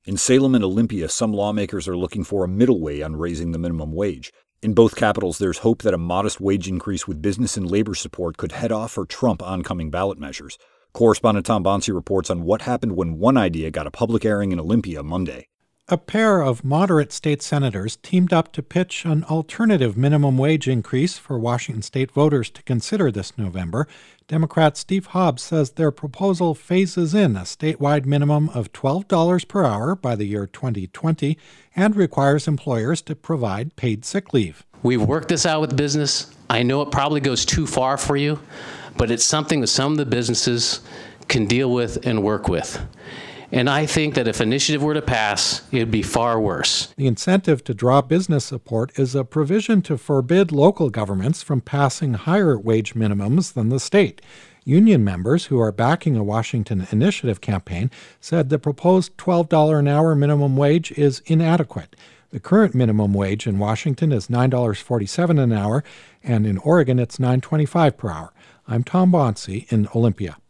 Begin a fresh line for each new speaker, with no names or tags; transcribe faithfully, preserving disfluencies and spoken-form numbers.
In Salem and Olympia, some lawmakers are looking for a middle way on raising the minimum wage. In both capitals, there's hope that a modest wage increase with business and labor support could head off or trump oncoming ballot measures. Correspondent Tom Bonsi reports on what happened when one idea got a public airing in Olympia Monday.
A pair of moderate state senators teamed up to pitch an alternative minimum wage increase for Washington state voters to consider this November. Democrat Steve Hobbs says their proposal phases in a statewide minimum of twelve dollars per hour by the year twenty twenty and requires employers to provide paid sick leave.
We've worked this out with business. I know it probably goes too far for you, but it's something that some of the businesses can deal with and work with. And I think that if initiative were to pass, it would be far worse.
The incentive to draw business support is a provision to forbid local governments from passing higher wage minimums than the state. Union members who are backing a Washington initiative campaign said the proposed twelve dollars an hour minimum wage is inadequate. The current minimum wage in Washington is nine dollars and forty-seven cents an hour, and in Oregon it's nine dollars and twenty-five cents per hour. I'm Tom Bonsi in Olympia.